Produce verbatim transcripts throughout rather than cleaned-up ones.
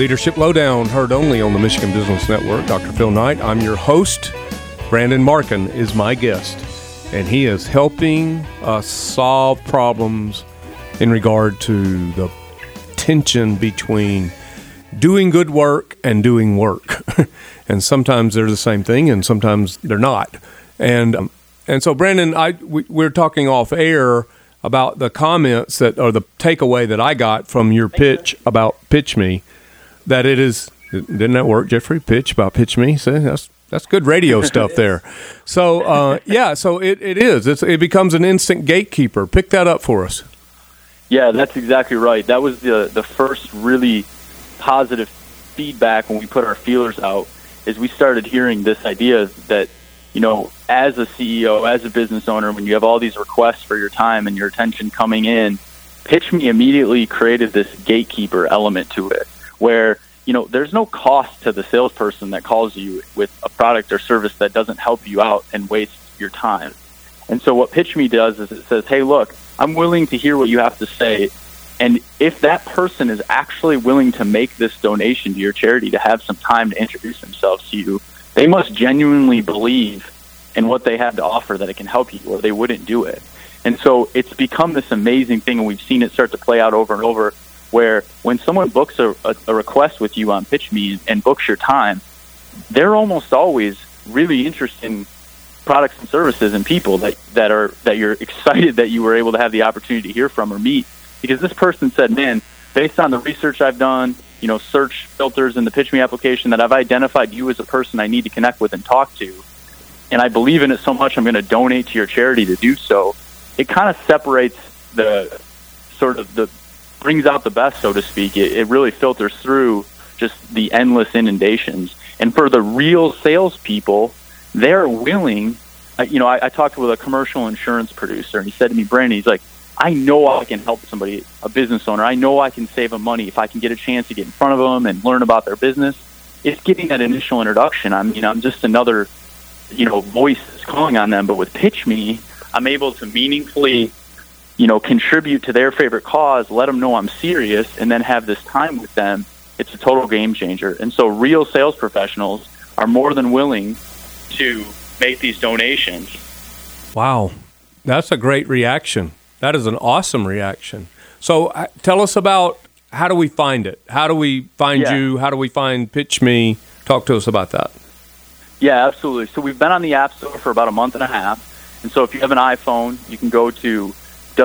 Leadership Lowdown, heard only on the Michigan Business Network. Doctor Phil Knight, I'm your host. Brandon Markin is my guest, and he is helping us solve problems in regard to the tension between doing good work and doing work. And sometimes they're the same thing, and sometimes they're not. And um, and so, Brandon, I we, we're talking off air about the comments that, or the takeaway that I got from your pitch about Pitch Me, that it is, didn't that work, Jeffrey? Pitch about Pitch Me? See, that's that's good radio stuff there. So, uh, yeah, so it, it is. It's, it becomes an instant gatekeeper. Pick that up for us. Yeah, that's exactly right. That was the the first really positive feedback when we put our feelers out, is we started hearing this idea that, you know, as a C E O, as a business owner, when you have all these requests for your time and your attention coming in, Pitch Me immediately created this gatekeeper element to it, where, you know, there's no cost to the salesperson that calls you with a product or service that doesn't help you out and wastes your time. And so what Pitch Me does is it says, hey, look, I'm willing to hear what you have to say. And if that person is actually willing to make this donation to your charity to have some time to introduce themselves to you, they must genuinely believe in what they have to offer, that it can help you, or they wouldn't do it. And so it's become this amazing thing, and we've seen it start to play out over and over, where when someone books a, a, a request with you on Pitch Me and books your time, they're almost always really interested in products and services and people that, that are that you're excited that you were able to have the opportunity to hear from or meet. Because this person said, man, based on the research I've done, you know, search filters in the Pitch Me application, that I've identified you as a person I need to connect with and talk to, and I believe in it so much I'm going to donate to your charity to do so. It kind of separates the sort of the, brings out the best, so to speak. It, it really filters through just the endless inundations. And for the real salespeople, they're willing, uh, you know, I, I talked with a commercial insurance producer, and he said to me, Brandon, he's like, I know I can help somebody, a business owner. I know I can save them money if I can get a chance to get in front of them and learn about their business. It's getting that initial introduction. I mean, I'm just another, you know, voice that's calling on them. But with Pitch Me, I'm able to meaningfully, you know, contribute to their favorite cause, let them know I'm serious, and then have this time with them. It's a total game changer. And so real sales professionals are more than willing to make these donations. Wow. That's a great reaction. That is an awesome reaction. So uh, tell us about, how do we find it? How do we find yeah. you? How do we find Pitch Me? Talk to us about that. Yeah, absolutely. So we've been on the App Store for about a month and a half. And so if you have an iPhone, you can go to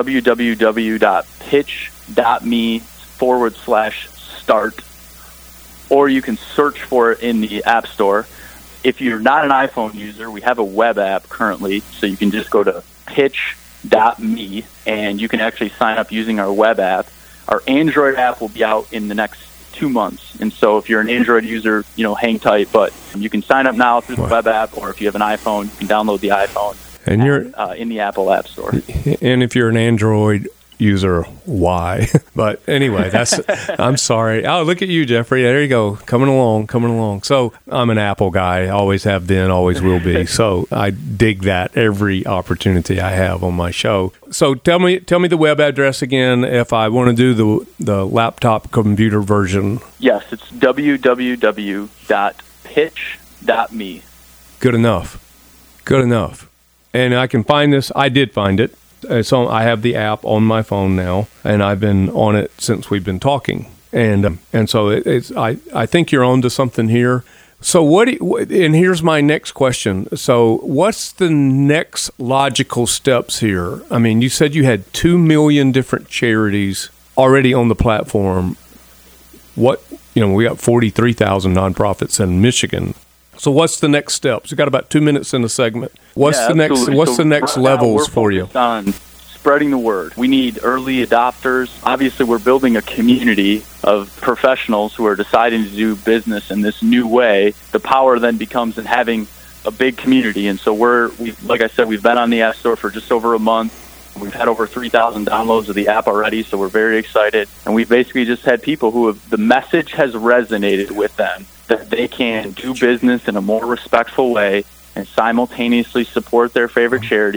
www.pitch.me forward slash start, or you can search for it in the App Store. If you're not an iPhone user, we have a web app currently, so you can just go to pitch dot me and you can actually sign up using our web app. Our Android app will be out in the next two months. And so if you're an Android user, you know, hang tight, but you can sign up now through the wow. web app, or if you have an iPhone, you can download the iPhone and you're uh, in the Apple App Store. And if you're an Android user, why? But anyway, that's, I'm sorry. Oh, look at you, Jeffrey. There you go. Coming along, coming along. So I'm an Apple guy. Always have been, always will be. So I dig that every opportunity I have on my show. So tell me, tell me the web address again if I want to do the the laptop computer version. Yes, it's w w w dot pitch dot me. Good enough. Good enough. And I can find this. I did find it. So I have the app on my phone now, and I've been on it since we've been talking. And um, and so it, it's I, I think you're on to something here. So what? Do you, and here's my next question. So what's the next logical steps here? I mean, you said you had two million different charities already on the platform. What, you know, we got forty-three thousand nonprofits in Michigan. So what's the next steps? You got about two minutes in the segment. What's yeah, the next? absolutely. What's so the next right levels for you? On spreading the word. We need early adopters. Obviously, we're building a community of professionals who are deciding to do business in this new way. The power then becomes in having a big community. And so we're, we, like I said, we've been on the App Store for just over a month. We've had over three thousand downloads of the app already, so we're very excited. And we've basically just had people who have, the message has resonated with them, that they can do business in a more respectful way and simultaneously support their favorite charity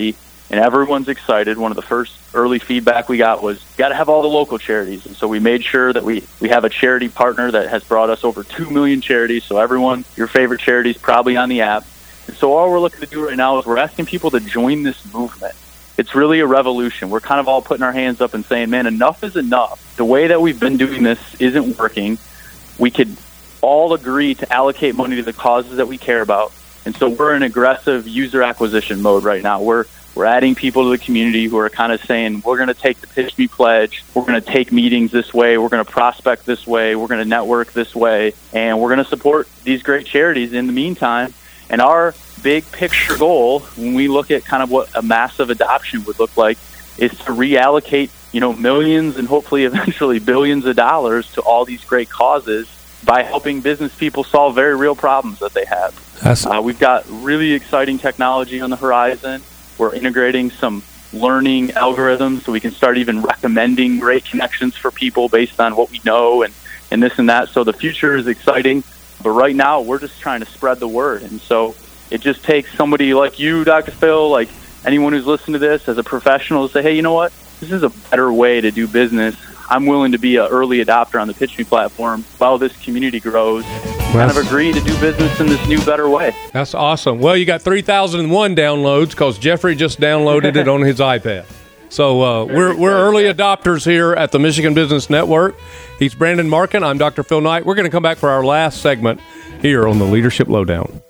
and everyone's excited. One of the first early feedback we got was, got to have all the local charities. And so we made sure that we, we have a charity partner that has brought us over two million charities. So everyone, your favorite charity is probably on the app. And so all we're looking to do right now is we're asking people to join this movement. It's really a revolution. We're kind of all putting our hands up and saying, man, enough is enough. The way that we've been doing this isn't working. We could all agree to allocate money to the causes that we care about. And so we're in aggressive user acquisition mode right now. We're we're adding people to the community who are kind of saying, we're going to take the Pitch Me Pledge. We're going to take meetings this way. We're going to prospect this way. We're going to network this way. And we're going to support these great charities in the meantime. And our big picture goal, when we look at kind of what a massive adoption would look like, is to reallocate, you know, millions and hopefully eventually billions of dollars to all these great causes by helping business people solve very real problems that they have. Uh, we've got really exciting technology on the horizon. We're integrating some learning algorithms so we can start even recommending great connections for people based on what we know and, and this and that. So the future is exciting, but right now we're just trying to spread the word. And so it just takes somebody like you, Doctor Phil, like anyone who's listened to this as a professional to say, hey, you know what? This is a better way to do business. I'm willing to be an early adopter on the Pitch Me platform while this community grows. Kind of agree to do business in this new, better way. That's awesome. Well, you got three thousand one downloads because Jeffrey just downloaded it on his iPad. So uh, we're we're early adopters here at the Michigan Business Network. He's Brandon Markin. I'm Doctor Phil Knight. We're going to come back for our last segment here on the Leadership Lowdown.